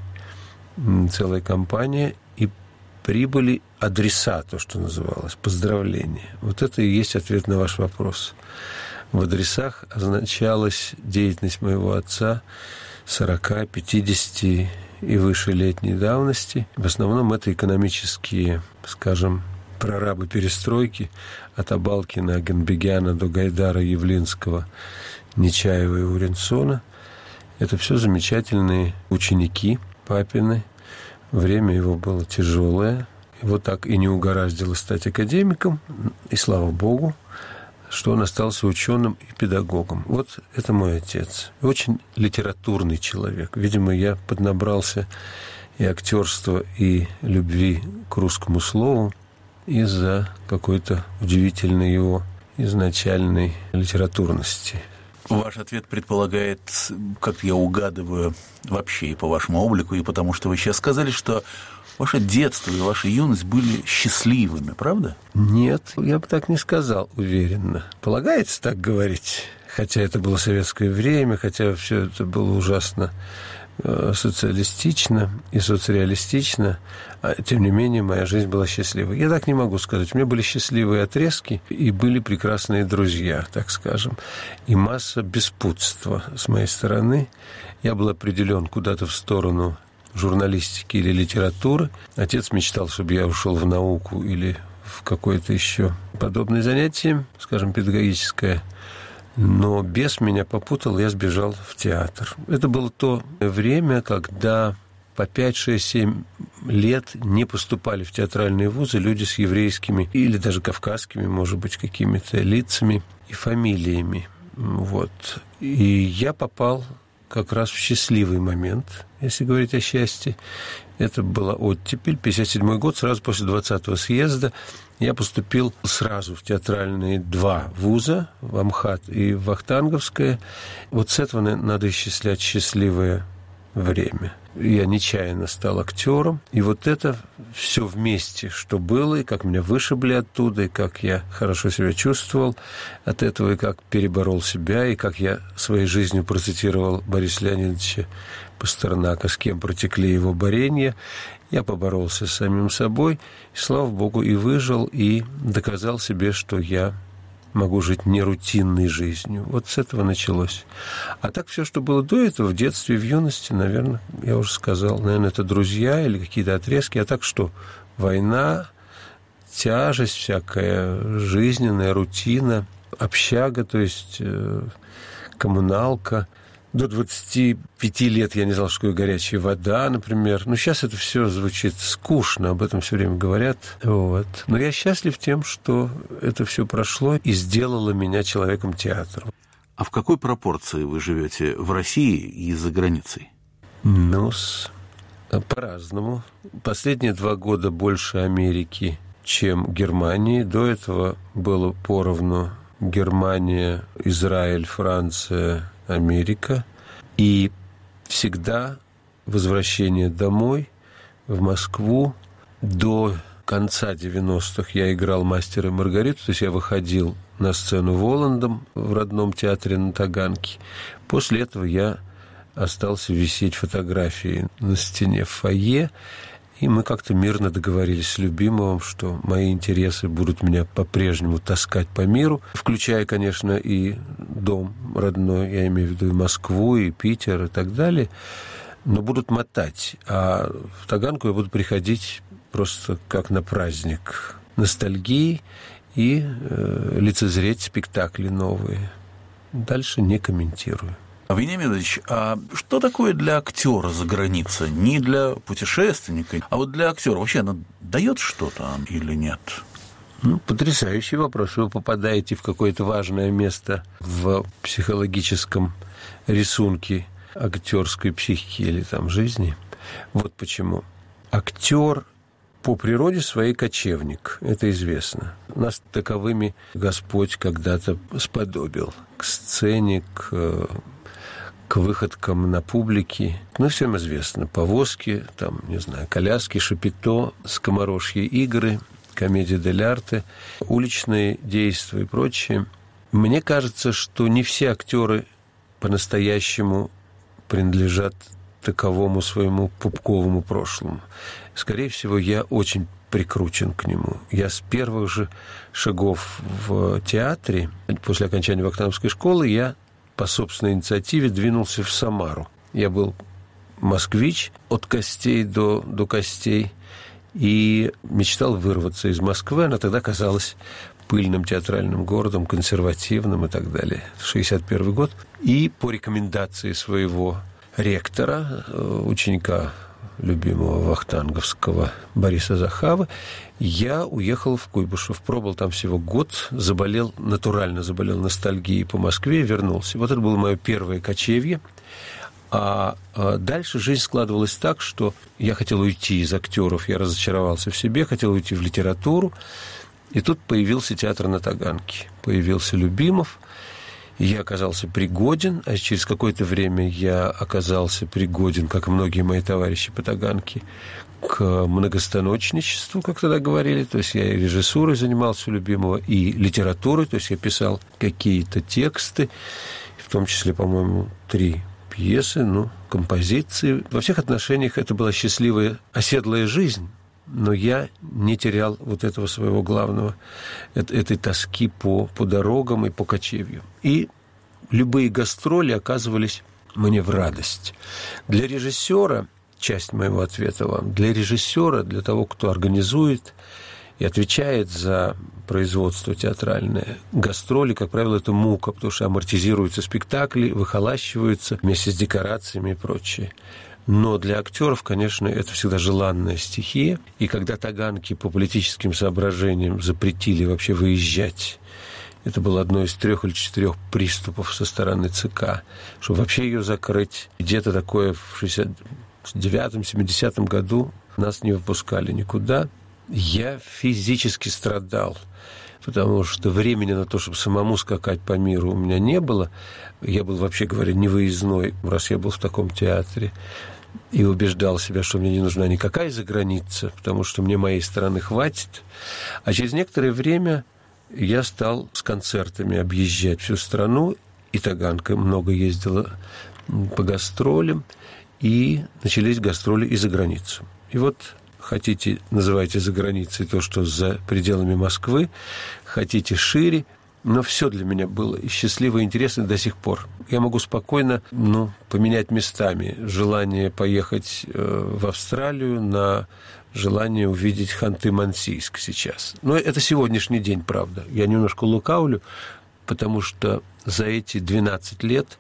целая компания, и прибыли адреса, то, что называлось, поздравления. Вот это и есть ответ на ваш вопрос. В адресах означалась деятельность моего отца сорока, пятидесяти и выше летней давности. В основном это экономические, скажем, прорабы перестройки от Абалкина, Генбегяна до Гайдара, Явлинского, Нечаева и Уренсона. Это все замечательные ученики папины. Время его было тяжелое. Его так и не угораздило стать академиком. И слава богу, что он остался ученым и педагогом. Вот это мой отец. Очень литературный человек. Видимо, я поднабрался и актерства, и любви к русскому слову из-за какой-то удивительной его изначальной литературности. Ваш ответ предполагает, как я угадываю, вообще и по вашему облику, и потому что вы сейчас сказали, что ваше детство и ваша юность были счастливыми, правда? Нет, я бы так не сказал уверенно. Полагается так говорить, хотя это было советское время, хотя все это было ужасно социалистично и соцреалистично, а тем не менее моя жизнь была счастливой. Я так не могу сказать. У меня были счастливые отрезки и были прекрасные друзья, так скажем, и масса беспутства с моей стороны. Я был определен куда-то в сторону журналистики или литературы. Отец мечтал, чтобы я ушел в науку или в какое-то еще подобное занятие, скажем, педагогическое. Но бес меня попутал, я сбежал в театр. Это было то время, когда по пять, шесть, семь лет не поступали в театральные вузы люди с еврейскими или даже кавказскими, может быть, какими-то лицами и фамилиями. Вот. И я попал как раз в счастливый момент, если говорить о счастье. Это была оттепель, пятьдесят седьмой год, сразу после двадцатого съезда. Я поступил сразу в театральные два вуза, в Амхат и в Вахтанговское. Вот с этого надо исчислять счастливое время. Я нечаянно стал актером, и вот это все вместе, что было, и как меня вышибли оттуда, и как я хорошо себя чувствовал от этого, и как переборол себя, и как я своей жизнью процитировал Бориса Леонидовича Пастернака, с кем протекли его борения. Я поборолся с самим собой, и, слава Богу, и выжил, и доказал себе, что я могу жить нерутинной жизнью. Вот с этого началось. А так все, что было до этого, в детстве, в юности, наверное, я уже сказал, наверное, это друзья или какие-то отрезки. А так что? Война, тяжесть всякая, жизненная рутина, общага, то есть э, коммуналка. До двадцати пяти лет я не знал, что такое горячая вода, например. Ну, сейчас это все звучит скучно, об этом все время говорят. Вот. Но я счастлив тем, что это все прошло и сделало меня человеком театра. А в какой пропорции вы живете в России и за границей? Ну, по-разному. Последние два года больше Америки, чем Германии. До этого было поровну Германия, Израиль, Франция, Америка. И всегда возвращение домой, в Москву. До конца девяностых я играл «Мастера и Маргариту», то есть я выходил на сцену Воландом в родном театре на Таганке. После этого я остался висеть фотографии на стене в фойе, и мы как-то мирно договорились с Любимовым, что мои интересы будут меня по-прежнему таскать по миру, включая, конечно, и дом родной, я имею в виду и Москву, и Питер, и так далее, но будут мотать. А в Таганку я буду приходить просто как на праздник ностальгии и э, лицезреть спектакли новые. Дальше не комментирую. Вениамин Ильич, а что такое для актера за границей? Не для путешественника, а вот для актера вообще она дает что-то или нет? Ну, потрясающий вопрос. Вы попадаете в какое-то важное место в психологическом рисунке актерской психики или там жизни. Вот почему. Актер по природе своей кочевник, это известно. Нас таковыми Господь когда-то сподобил к сцене, к к выходкам на публике. Ну, всем известно. Повозки, там, не знаю, коляски, шапито, скоморожьи игры, комедия дель арте, уличные действия и прочее. Мне кажется, что не все актеры по-настоящему принадлежат таковому своему пупковому прошлому. Скорее всего, я очень прикручен к нему. Я с первых же шагов в театре, после окончания Вахтанговской школы, я по собственной инициативе двинулся в Самару. Я был москвич от костей до, до костей и мечтал вырваться из Москвы. Она тогда казалась пыльным театральным городом, консервативным и так далее. шестьдесят первый год. И по рекомендации своего ректора, ученика любимого вахтанговского Бориса Захавы, я уехал в Куйбышев, пробыл там всего год, заболел, натурально заболел ностальгией по Москве и вернулся. Вот это было мое первое кочевье. А дальше жизнь складывалась так, что я хотел уйти из актеров, я разочаровался в себе, хотел уйти в литературу. И тут появился театр на Таганке, появился Любимов. Я оказался пригоден, а через какое-то время я оказался пригоден, как и многие мои товарищи по Таганке, к многостаночничеству, как тогда говорили. То есть я и режиссурой занимался у Любимого, и литературой, то есть я писал какие-то тексты, в том числе, по-моему, три пьесы, ну, композиции. Во всех отношениях это была счастливая, оседлая жизнь. Но я не терял вот этого своего главного, этой тоски по, по дорогам и по кочевью. И любые гастроли оказывались мне в радость. Для режиссера, часть моего ответа вам, для режиссера, для того, кто организует и отвечает за производство театральное, гастроли, как правило, это мука, потому что амортизируются спектакли, выхолащиваются вместе с декорациями и прочее. Но для актеров, конечно, это всегда желанная стихия. И когда таганки по политическим соображениям запретили вообще выезжать, это было одно из трех или четырех приступов со стороны ЦК, чтобы вообще ее закрыть. Где-то такое в шестьдесят девятом — семидесятом году нас не выпускали никуда. Я физически страдал, потому что времени на то, чтобы самому скакать по миру, у меня не было. Я был, вообще говоря, невыездной, раз я был в таком театре. И убеждал себя, что мне не нужна никакая заграница, потому что мне моей страны хватит. А через некоторое время я стал с концертами объезжать всю страну, и Таганка много ездила по гастролям, и начались гастроли и за границу. И вот хотите, называйте за границей то, что за пределами Москвы, хотите шире, но все для меня было и счастливо, и интересно до сих пор. Я могу спокойно, ну, поменять местами желание поехать э, в Австралию на желание увидеть Ханты-Мансийск сейчас. Но это сегодняшний день, правда. Я немножко лукавлю, потому что за эти двенадцать лет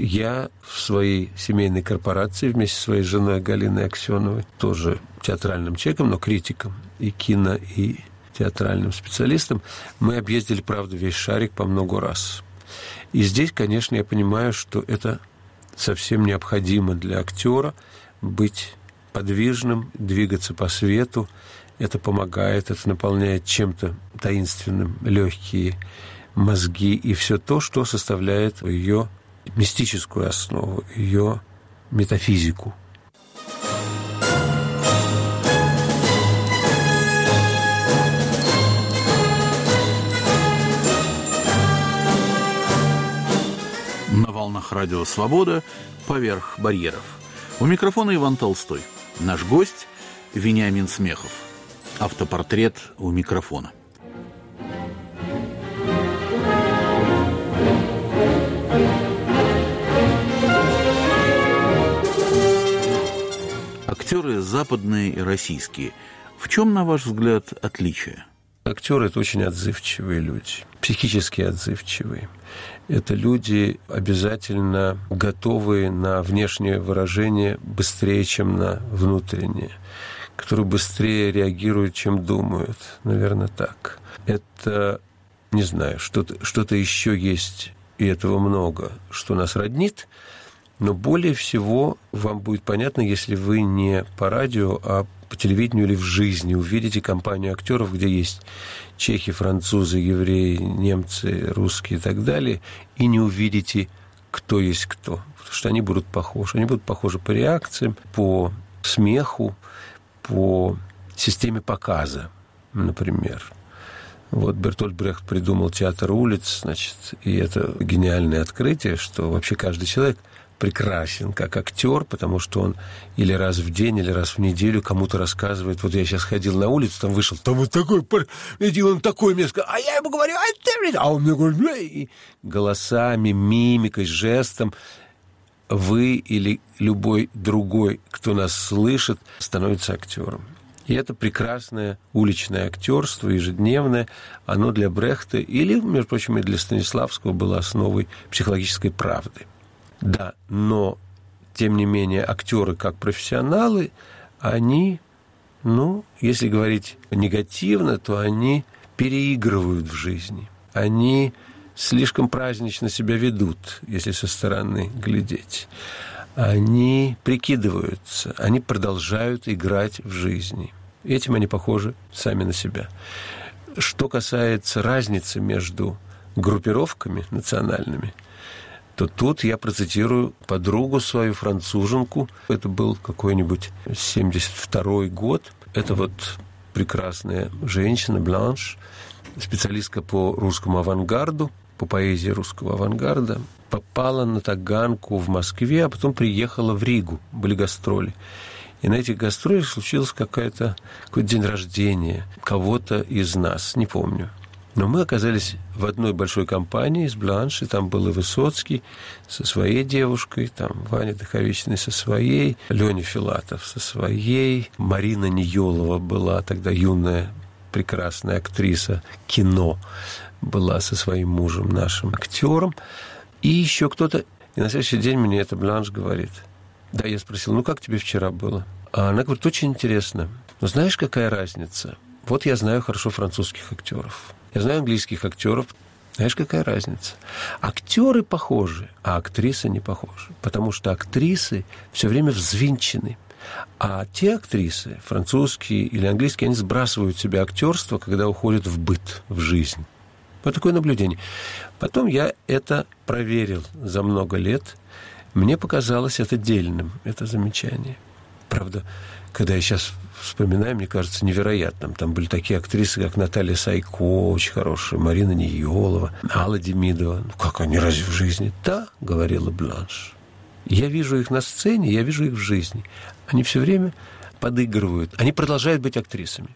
я в своей семейной корпорации вместе со своей женой Галиной Аксеновой, тоже театральным человеком, но критиком и кино, и театральным специалистом, мы объездили, правда, весь шарик по много раз. И здесь, конечно, я понимаю, что это совсем необходимо для актера быть подвижным, двигаться по свету. Это помогает, это наполняет чем-то таинственным легкие мозги и все то, что составляет ее мистическую основу, ее метафизику. На волнах радио «Свобода» «Поверх барьеров». У микрофона Иван Толстой. Наш гость – Вениамин Смехов. Автопортрет у микрофона. Актеры западные и российские. В чем, на ваш взгляд, отличие? Актеры – это очень отзывчивые люди, психически отзывчивые. Это люди, обязательно готовые на внешнее выражение быстрее, чем на внутреннее, которые быстрее реагируют, чем думают. Наверное, так. Это, не знаю, что-то, что-то еще есть, и этого много, что нас роднит, но более всего вам будет понятно, если вы не по радио, а по телевидению или в жизни увидите компанию актеров, где есть чехи, французы, евреи, немцы, русские и так далее, и не увидите, кто есть кто. Потому что они будут похожи. Они будут похожи по реакциям, по смеху, по системе показа, например. Вот Бертольд Брехт придумал театр улиц, значит, и это гениальное открытие, что вообще каждый человек прекрасен как актер, потому что он или раз в день, или раз в неделю кому-то рассказывает. Вот я сейчас ходил на улицу, там вышел, там вот такой, иди, он такой мне сказал, а я ему говорю, а ты, а он мне говорит, и голосами, мимикой, жестом вы или любой другой, кто нас слышит, становится актером. И это прекрасное уличное актерство, ежедневное, оно для Брехта или, между прочим, и для Станиславского было основой психологической правды. Да, но, тем не менее, актеры как профессионалы, они, ну, если говорить негативно, то они переигрывают в жизни. Они слишком празднично себя ведут, если со стороны глядеть. Они прикидываются, они продолжают играть в жизни. Этим они похожи сами на себя. Что касается разницы между группировками национальными, то тут я процитирую подругу свою, француженку. Это был какой-нибудь семьдесят второй год. Это вот прекрасная женщина, Бланш, специалистка по русскому авангарду, по поэзии русского авангарда. попала на Таганку в Москве, а потом приехала в Ригу, были гастроли. И на этих гастролях случилось какое-то, какой-то день рождения кого-то из нас, не помню. Но мы оказались в одной большой компании с Бланш, и там был и Высоцкий со своей девушкой, там Ваня Духовичный со своей, Леня Филатов со своей, Марина Ниелова была тогда юная, прекрасная актриса кино, была со своим мужем, нашим актером, и еще кто-то. И на следующий день мне эта Бланш говорит: да, я спросил, ну как тебе вчера было? А она говорит: очень интересно. Но знаешь, какая разница? Вот я знаю хорошо французских актеров. Я знаю английских актеров. Знаешь, какая разница? Актеры похожи, а актрисы не похожи. Потому что актрисы все время взвинчены. А те актрисы, французские или английские, они сбрасывают с себя актерство, когда уходят в быт, в жизнь. Вот такое наблюдение. Потом я это проверил за много лет. Мне показалось это дельным, это замечание. Правда, когда я сейчас вспоминаю, мне кажется невероятным. Там были такие актрисы, как Наталья Сайко, очень хорошая, Марина Ниелова, Алла Демидова. Ну, как они, разве в жизни? Да, говорила Бланш. Я вижу их на сцене, я вижу их в жизни. Они все время подыгрывают. Они продолжают быть актрисами.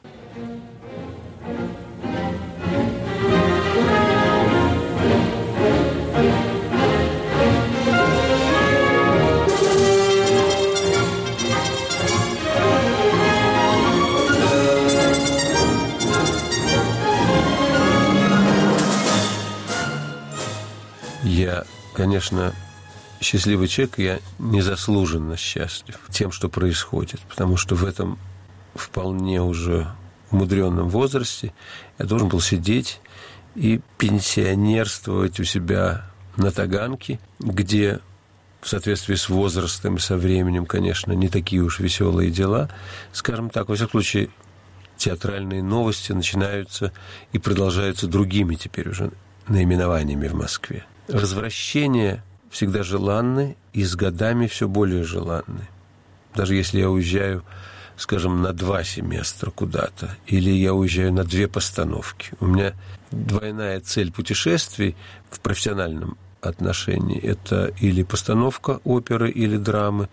Я, конечно, счастливый человек, я незаслуженно счастлив тем, что происходит, потому что в этом вполне уже умудренном возрасте я должен был сидеть и пенсионерствовать у себя на Таганке, где в соответствии с возрастом и со временем, конечно, не такие уж веселые дела. Скажем так, во всяком случае, театральные новости начинаются и продолжаются другими теперь уже наименованиями в Москве. Возвращения всегда желанны и с годами все более желанны. Даже если я уезжаю, скажем, на два семестра куда-то, или я уезжаю на две постановки. У меня двойная цель путешествий в профессиональном отношении. Это или постановка оперы или драмы,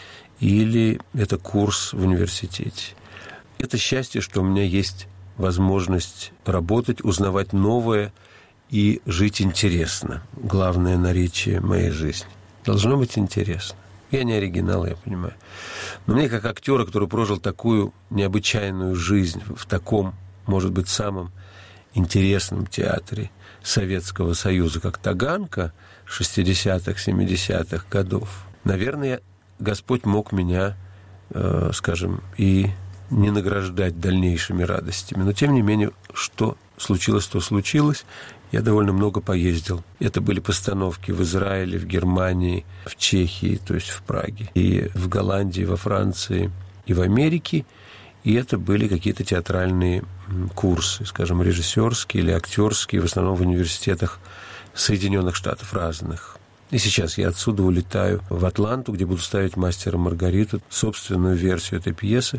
или это курс в университете. Это счастье, что у меня есть возможность работать, узнавать новое и жить интересно. Главное наречие моей жизни. Должно быть интересно. Я не оригинал, я понимаю. Но мне, как актера, который прожил такую необычайную жизнь в таком, может быть, самом интересном театре Советского Союза, как Таганка шестидесятых, семидесятых годов, наверное, Господь мог меня, э, скажем, и не награждать дальнейшими радостями. Но, тем не менее, что случилось, то случилось. Я довольно много поездил. Это были постановки в Израиле, в Германии, в Чехии, то есть в Праге, и в Голландии, во Франции, и в Америке. И это были какие-то театральные курсы, скажем, режиссерские или актерские, в основном в университетах Соединенных Штатов разных. И сейчас я отсюда улетаю в Атланту, где буду ставить «Мастера и Маргариту», собственную версию этой пьесы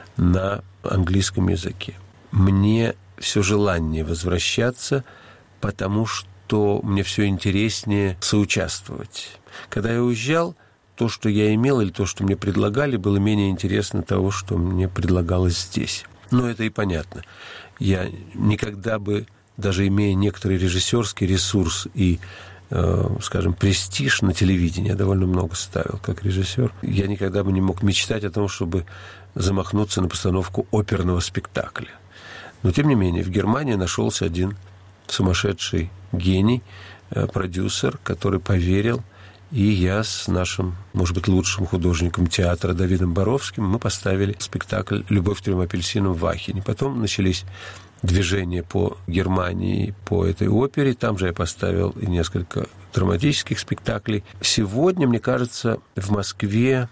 на английском языке. Мне все желание возвращаться, потому что мне все интереснее соучаствовать. Когда я уезжал, то, что я имел, или то, что мне предлагали, было менее интересно того, что мне предлагалось здесь. Но это и понятно. Я никогда бы, даже имея некоторый режиссерский ресурс и, э, скажем, престиж на телевидении, я довольно много ставил как режиссер, я никогда бы не мог мечтать о том, чтобы замахнуться на постановку оперного спектакля. Но, тем не менее, в Германии нашелся один сумасшедший гений, продюсер, который поверил, и я с нашим, может быть, лучшим художником театра Давидом Боровским мы поставили спектакль «Любовь к трем апельсинам» в Ахене. Потом начались движения по Германии, по этой опере. Там же я поставил и несколько драматических спектаклей. Сегодня, мне кажется, в Москве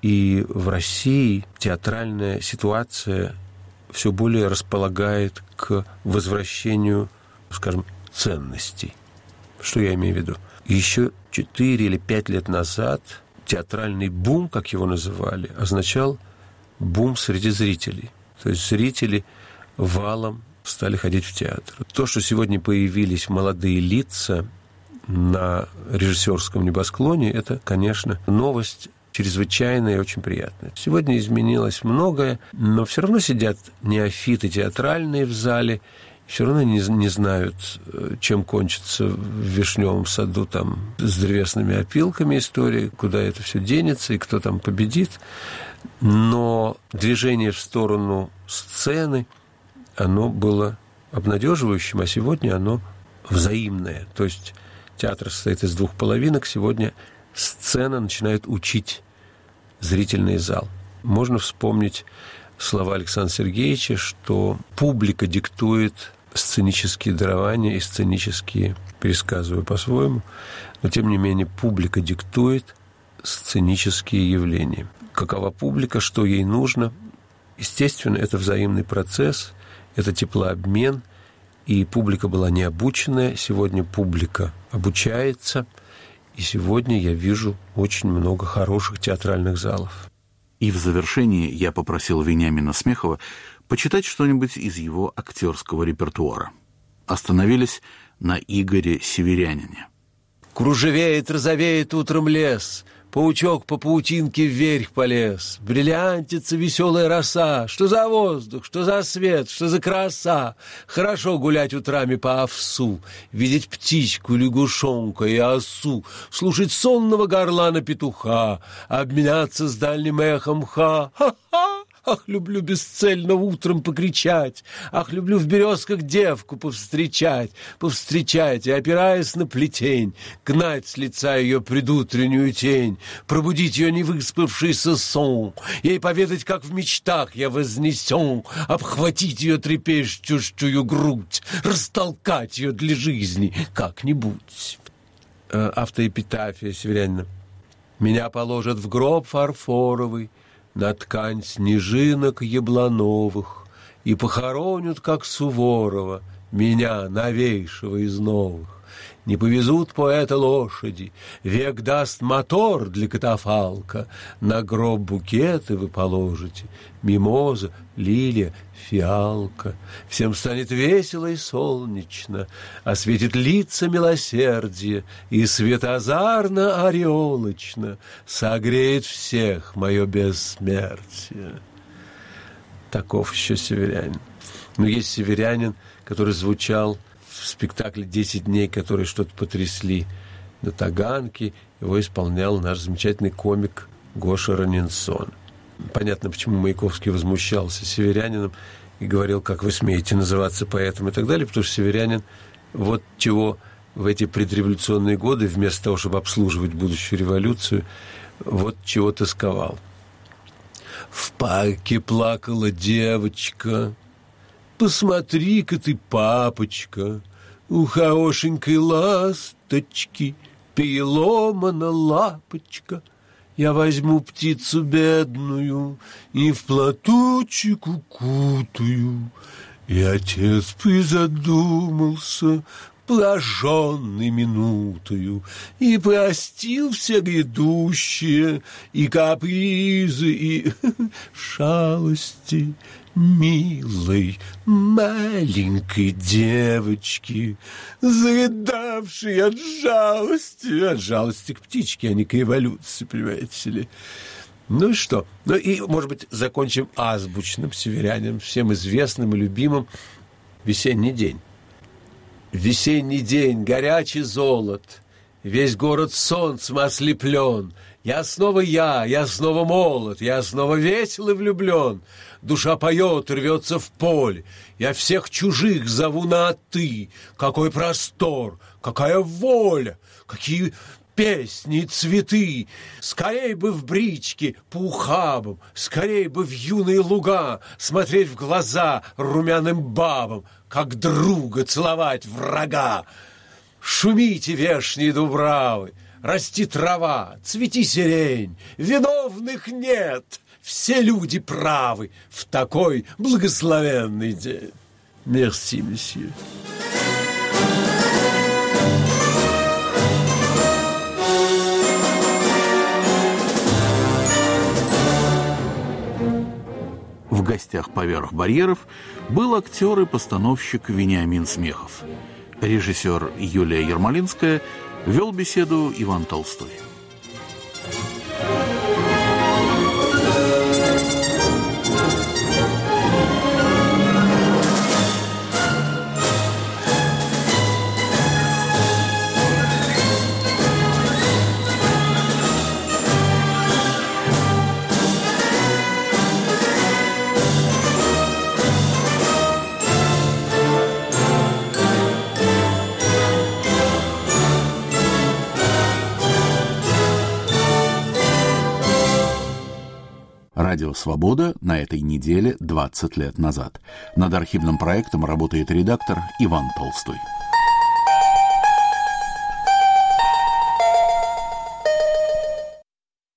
и в России театральная ситуация все более располагает к возвращению, скажем, ценностей. Что я имею в виду? Еще четыре или пять лет назад театральный бум, как его называли, означал бум среди зрителей. То есть зрители валом стали ходить в театр. То, что сегодня появились молодые лица, на режиссерском небосклоне, это, конечно, новость чрезвычайная и очень приятная. Сегодня изменилось многое, но все равно сидят неофиты театральные в зале, все равно не, не знают, чем кончится в Вишневом саду там с древесными опилками история, куда это все денется и кто там победит. Но движение в сторону сцены, оно было обнадеживающим, а сегодня оно взаимное. То есть театр состоит из двух половинок, сегодня сцена начинает учить зрительный зал. Можно вспомнить слова Александра Сергеевича, что публика диктует сценические дарования и сценические, пересказываю по-своему, но тем не менее публика диктует сценические явления. Какова публика, что ей нужно? Естественно, это взаимный процесс, это теплообмен, и публика была необученная, сегодня публика обучается, и сегодня я вижу очень много хороших театральных залов. И в завершении я попросил Вениамина Смехова почитать что-нибудь из его актерского репертуара. Остановились на Игоре Северянине. Кружевеет, розовеет утром лес, паучок по паутинке вверх полез, бриллиантится веселая роса. Что за воздух, что за свет, что за краса! Хорошо гулять утрами по овсу, видеть птичку, лягушонка и осу, слушать сонного горлана петуха, обменяться с дальним эхом ха-ха-ха! Ах, люблю бесцельно утром покричать, ах, люблю в березках девку повстречать, повстречать и, опираясь на плетень, гнать с лица ее предутреннюю тень, пробудить ее невыспавшийся сон, ей поведать, как в мечтах я вознесен, обхватить ее трепещущую грудь, растолкать ее для жизни как-нибудь. Автоэпитафия северянина. Меня положат в гроб фарфоровый, на ткань снежинок яблоновых, и похоронят, как Суворова, меня, новейшего из новых. Не повезут поэта лошади, век даст мотор для катафалка, на гроб букеты вы положите, мимоза, лилия, фиалка. Всем станет весело и солнечно, осветит лица милосердие, и светозарно ореолочно согреет всех мое бессмертие. Таков еще северянин. Но есть северянин, который звучал в спектакле «Десять дней», которые что-то потрясли на Таганке. Его исполнял наш замечательный комик Гоша Ранинсон. Понятно, почему Маяковский возмущался северянином и говорил, как вы смеете называться поэтом и так далее, потому что северянин вот чего в эти предреволюционные годы, вместо того, чтобы обслуживать будущую революцию, вот чего тосковал. В парке плакала девочка, посмотри-ка ты, папочка, у хорошенькой ласточки переломана лапочка. Я возьму птицу бедную и в платочек укутаю. И отец призадумался, пораженный минутою, и простил все грядущие, и капризы, и шалости милой маленькой девочки, зарыдавшей от жалости, от жалости к птичке, а не к революции, понимаете ли. Ну и что? Ну и, может быть, закончим азбучным северянином, всем известным и любимым «Весенний день». Весенний день, горячий золот, весь город солнцем ослеплен. Я снова я, я снова молод, я снова весел и влюблен. Душа поет, рвется в поле. Я всех чужих зову на «ты». Какой простор, какая воля, какие песни и цветы. Скорей бы в бричке по ухабам, скорей бы в юные луга смотреть в глаза румяным бабам, как друга целовать врага. Шумите вешние дубравы, расти трава, цвети сирень, виновных нет, все люди правы в такой благословенный день. Мерси, месье. В гостях «Поверх барьеров» был актер и постановщик Вениамин Смехов. Режиссер Юлия Ермолинская Вел беседу Иван Толстой. Радио «Свобода» на этой неделе двадцать лет назад. Над архивным проектом работает редактор Иван Толстой.